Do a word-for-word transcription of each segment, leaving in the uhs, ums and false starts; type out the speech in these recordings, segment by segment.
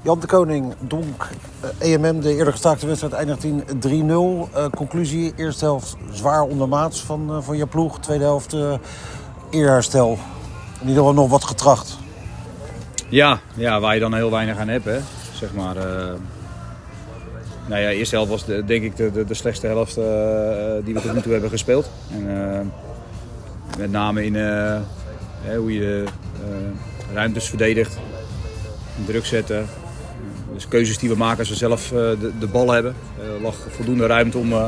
Jan de Koning, Donk, E M M, de eerder gestaakte wedstrijd eindigt in drie nul. Uh, conclusie, eerste helft zwaar ondermaats van, uh, van je ploeg. Tweede helft uh, eerherstel. In ieder geval nog wat getracht. Ja, ja, waar je dan heel weinig aan hebt, hè. Zeg maar... Uh... Nou ja, de eerste helft was de, denk ik de, de, de slechtste helft uh, die we tot nu toe hebben gespeeld. En, uh, met name in uh, hè, hoe je uh, ruimtes verdedigt, druk zetten. Dus keuzes die we maken als we zelf uh, de, de bal hebben. Er uh, lag voldoende ruimte om, uh,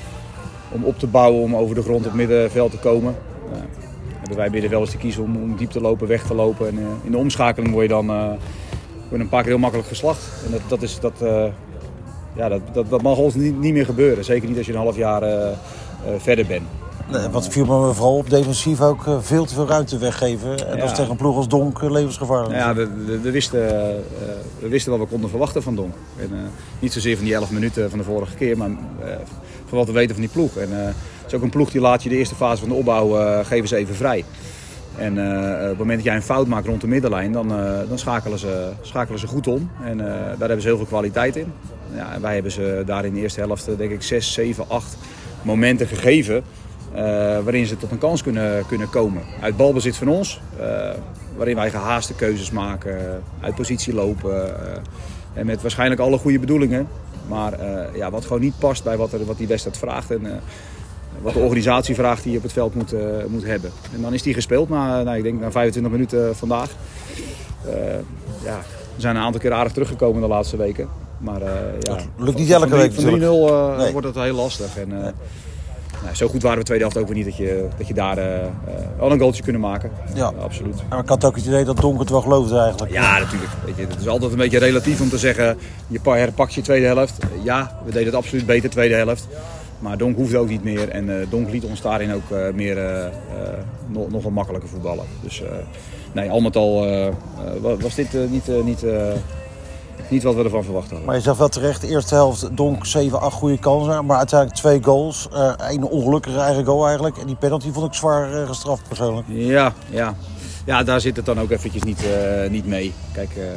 om op te bouwen, om over de grond op het middenveld te komen. Uh, hebben wij midden wel eens te kiezen om, om diep te lopen, weg te lopen. En uh, in de omschakeling word je dan uh, word je een paar keer heel makkelijk geslacht. En dat, dat, is, dat, uh, ja, dat, dat, dat mag ons niet, niet meer gebeuren. Zeker niet als je een half jaar uh, uh, verder bent. Nee, wat viel me vooral op defensief ook uh, veel te veel ruimte weggeven. En ja. dat is tegen een ploeg als Donk uh, levensgevaarlijk. Ja, we, we, we, wisten, uh, we wisten wat we konden verwachten van Donk. En, uh, niet zozeer van die elf minuten van de vorige keer, maar uh, van wat we weten van die ploeg. En, uh, het is ook een ploeg die laat je de eerste fase van de opbouw uh, geven ze even vrij. En uh, op het moment dat jij een fout maakt rond de middenlijn, dan, uh, dan schakelen, ze, schakelen ze goed om. En uh, daar hebben ze heel veel kwaliteit in. Ja, en wij hebben ze daar in de eerste helft denk ik zes, zeven, acht momenten gegeven. Uh, waarin ze tot een kans kunnen, kunnen komen. Uit balbezit van ons, uh, waarin wij gehaaste keuzes maken, uh, uit positie lopen. Uh, en met waarschijnlijk alle goede bedoelingen. Maar uh, ja, wat gewoon niet past bij wat, er, wat die wedstrijd vraagt. En uh, wat de organisatie vraagt die je op het veld moet, uh, moet hebben. En dan is die gespeeld na, nou, ik denk, na vijfentwintig minuten vandaag. Uh, ja, we zijn een aantal keer aardig teruggekomen de laatste weken. Maar uh, ja, lukt niet elke week. Van drie nul uh, nee. wordt dat heel lastig. En, uh, nee. Nou, zo goed waren we de tweede helft ook weer niet dat je, dat je daar uh, al een goaltje kunnen maken. Ja, uh, absoluut. Maar ik had ook het idee dat Donk het wel geloofde eigenlijk. Ja, natuurlijk. Weet je, het is altijd een beetje relatief om te zeggen, je herpakt je tweede helft. Ja, we deden het absoluut beter tweede helft. Maar Donk hoefde ook niet meer. En uh, Donk liet ons daarin ook uh, meer uh, uh, nog, nog een makkelijker voetballen. Dus uh, nee, al met al uh, uh, was dit uh, niet... Uh, niet uh, Niet wat we ervan verwacht hadden. Maar je zegt wel terecht, de eerste helft Donk zeven, acht goede kansen. Maar uiteindelijk twee goals. Uh, een ongelukkige eigen goal eigenlijk. En die penalty vond ik zwaar uh, gestraft persoonlijk. Ja, ja. ja, daar zit het dan ook eventjes niet, uh, niet mee. Kijk, uh,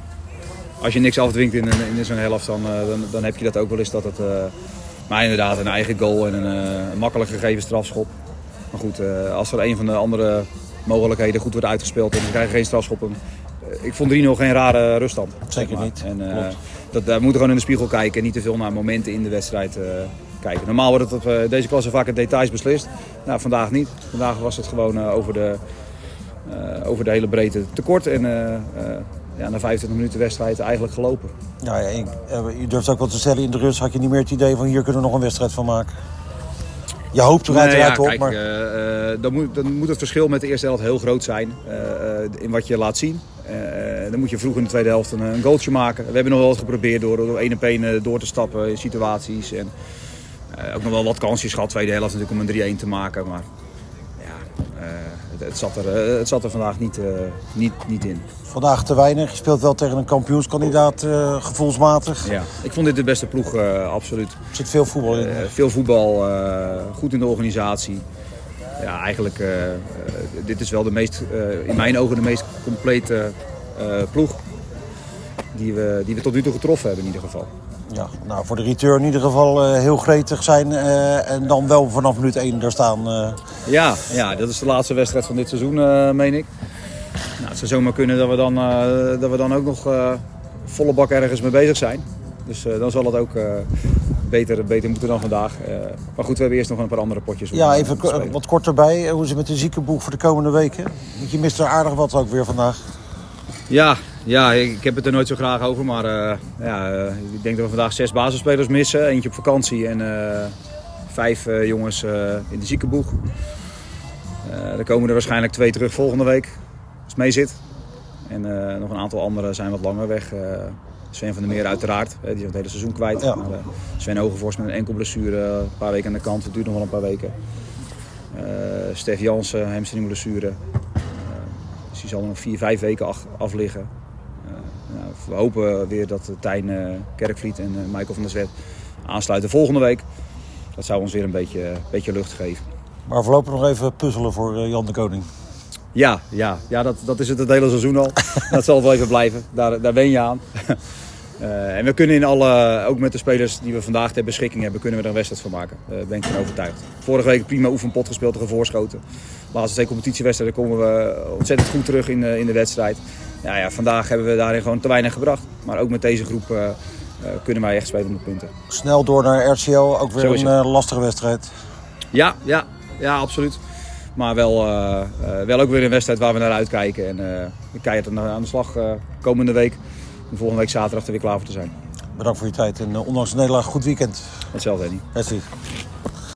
als je niks afdwingt in, in zo'n helft, dan, uh, dan, dan heb je dat ook wel eens. Dat het, uh, maar inderdaad, een eigen goal en een, uh, een makkelijk gegeven strafschop. Maar goed, uh, als er een van de andere mogelijkheden goed wordt uitgespeeld en ze krijgen geen strafschoppen. Ik vond drie nul geen rare ruststand. Zeker zeg maar. niet. En, uh, dat, daar moeten we gewoon in de spiegel kijken en niet te veel naar momenten in de wedstrijd uh, kijken. Normaal wordt het op uh, deze klasse vaak in details beslist. Nou, vandaag niet. Vandaag was het gewoon uh, over, de, uh, over de hele breedte tekort. En uh, uh, ja, na vijfentwintig minuten wedstrijd eigenlijk gelopen. Ja, ja, ik, uh, je durft ook wat te stellen. In de rust had je niet meer het idee van hier kunnen we nog een wedstrijd van maken. Je hoopt er nee, uiteraard ja, op. Kijk, maar... uh, uh, dan, moet, dan moet het verschil met de eerste helft heel groot zijn uh, uh, in wat je laat zien. Uh, dan moet je vroeg in de tweede helft een, een goaltje maken. We hebben nog wel eens geprobeerd door, door één op één door te stappen in situaties. En uh, ook nog wel wat kansjes gehad, tweede helft natuurlijk om een drie-een te maken. Maar ja, uh, het, het, zat er, uh, het zat er vandaag niet, uh, niet, niet in. Vandaag te weinig. Je speelt wel tegen een kampioenskandidaat uh, gevoelsmatig. Ja, ik vond dit de beste ploeg, uh, absoluut. Er zit veel voetbal in. Uh, veel voetbal, uh, goed in de organisatie. Ja, eigenlijk, uh, uh, dit is wel de meest, uh, in mijn ogen de meest complete uh, ploeg die we, die we tot nu toe getroffen hebben in ieder geval. Ja, nou voor de return in ieder geval uh, heel gretig zijn uh, en dan wel vanaf minuut één daar staan. Uh. Ja, ja, dat is de laatste wedstrijd van dit seizoen, uh, meen ik. Nou, het zou zomaar kunnen dat we dan, uh, dat we dan ook nog uh, volle bak ergens mee bezig zijn. Dus uh, dan zal het ook uh, beter, beter moeten dan vandaag. Uh, maar goed, we hebben eerst nog een paar andere potjes. Ja, even k- wat kort erbij. Hoe is het met de ziekenboeg voor de komende weken? Je mist er aardig wat ook weer vandaag. Ja, ja, ik heb het er nooit zo graag over. Maar uh, ja, uh, ik denk dat we vandaag zes basisspelers missen. Eentje op vakantie en uh, vijf uh, jongens uh, in de ziekenboeg. Uh, er komen er waarschijnlijk twee terug volgende week. Als het mee zit. En uh, nog een aantal anderen zijn wat langer weg. Uh, Sven van der Meer uiteraard, die is het hele seizoen kwijt. Ja. Maar, uh, Sven Hogevorst met een enkel blessure, een paar weken aan de kant. Het duurt nog wel een paar weken. Uh, Stef Jansen, hamstringblessure. Uh, dus die zal er nog vier, vijf weken af, af liggen. Uh, nou, we hopen weer dat Tijn uh, Kerkvliet en uh, Michael van der Zwet aansluiten volgende week. Dat zou ons weer een beetje, beetje lucht geven. Maar voorlopig nog even puzzelen voor uh, Jan de Koning. Ja, ja, ja dat, dat is het het hele seizoen al. Dat zal wel even blijven. Daar, daar wen je aan. Uh, en we kunnen in alle, ook met de spelers die we vandaag ter beschikking hebben, kunnen we er een wedstrijd van maken. Daar uh, ben ik van overtuigd. Vorige week prima oefenpot gespeeld tegen Voorschoten. De laatste twee competitiewedstrijden komen we ontzettend goed terug in, uh, in de wedstrijd. Ja, ja, vandaag hebben we daarin gewoon te weinig gebracht. Maar ook met deze groep uh, uh, kunnen wij echt spelen om de punten. Snel door naar R C L, ook weer een uh, lastige wedstrijd. Ja, ja, ja, absoluut. Maar wel, uh, uh, wel ook weer een wedstrijd waar we naar uitkijken. En uh, ik kijk er aan de slag uh, komende week. En volgende week zaterdag er weer klaar voor te zijn. Bedankt voor je tijd en uh, ondanks de nederlaag goed weekend. Hetzelfde, Henny. Merci.